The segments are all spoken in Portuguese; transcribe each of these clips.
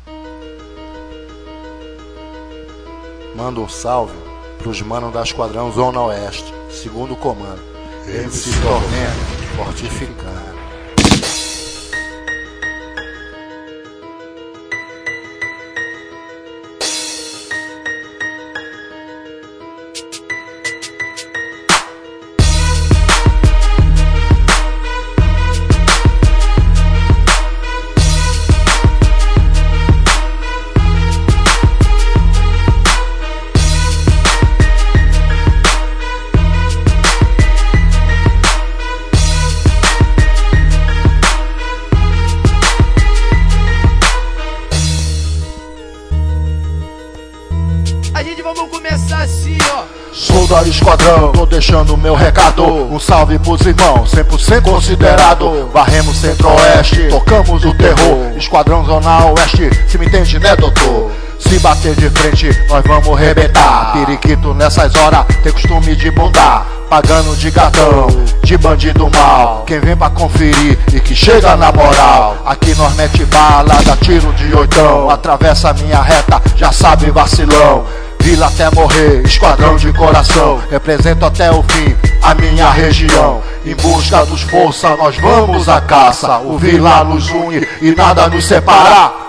Manda um salve pros manos da Esquadrão Zona Oeste, segundo comando. MC Tormento, fortificando. A gente vamos começar assim, ó. Sou da Esquadrão, tô deixando meu recado. Um salve pros irmãos, 100% considerado. Varremos Centro-Oeste, tocamos o terror. Esquadrão Zona Oeste, se me entende né doutor? Se bater de frente, nós vamos rebentar. Periquito nessas horas, tem costume de bundar. Pagando de gatão, de bandido mal. Quem vem pra conferir e que chega na moral. Aqui nós mete bala, dá tiro de oitão. Atravessa a minha reta, já sabe vacilão. Vila até morrer, esquadrão de coração. Represento até o fim a minha região. Em busca dos força, nós vamos à caça. O Vila nos une e nada nos separa.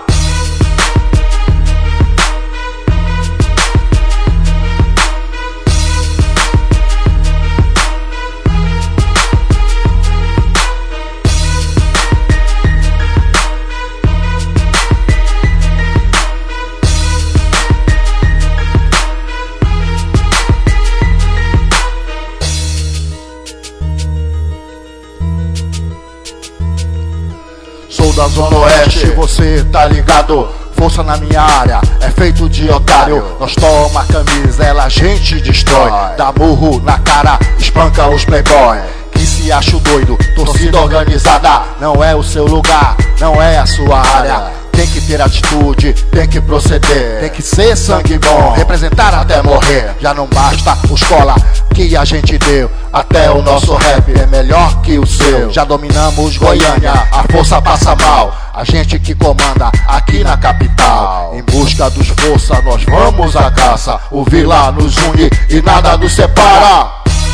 Sou da Zona Oeste, você tá ligado? Força na minha área, é feito de otário. Nós toma a camisa, ela a gente destrói. Dá murro na cara, espanca os playboy. Que se acha doido, torcida organizada. Não é o seu lugar, não é a sua área. Tem que ter atitude, tem que proceder. Tem que ser sangue bom, representar até morrer. Já não basta os cola que a gente deu. Até o nosso rap é melhor que o seu. Já dominamos Goiânia, a força passa mal. A gente que comanda aqui na capital. Em busca dos força, nós vamos à caça. O Vila nos une e nada nos separa.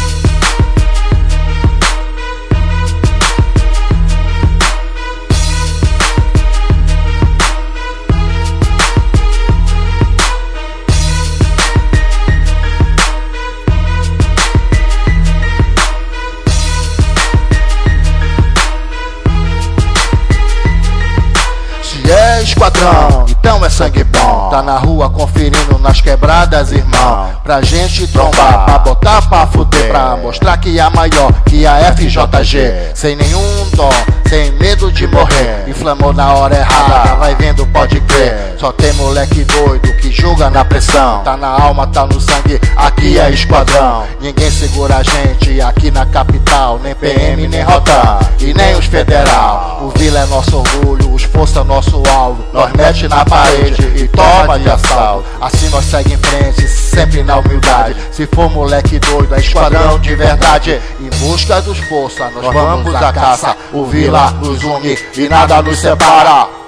Esquadrão, então é sangue bom. Tá na rua conferindo nas quebradas, irmão. Pra gente trombar, pra botar pra fuder. Pra mostrar que é maior que a FJG. Sem nenhum dó, sem medo de morrer. Inflamou na hora errada, vai vendo, pode crer. Só tem moleque doido que joga na pressão. Tá na alma, tá no sangue, aqui é Esquadrão. Ninguém segura a gente aqui na capital. Nem PM, nem Rotan e nem os federal. O Vila é nosso orgulho, os força é nosso alvo. Nós mete na parede e toma de assalto. Assim nós segue em frente, sempre na humildade. Se for moleque doido, é Esquadrão de verdade. Em busca dos força, nós vamos à caça. O Vila nos une e nada nos separa.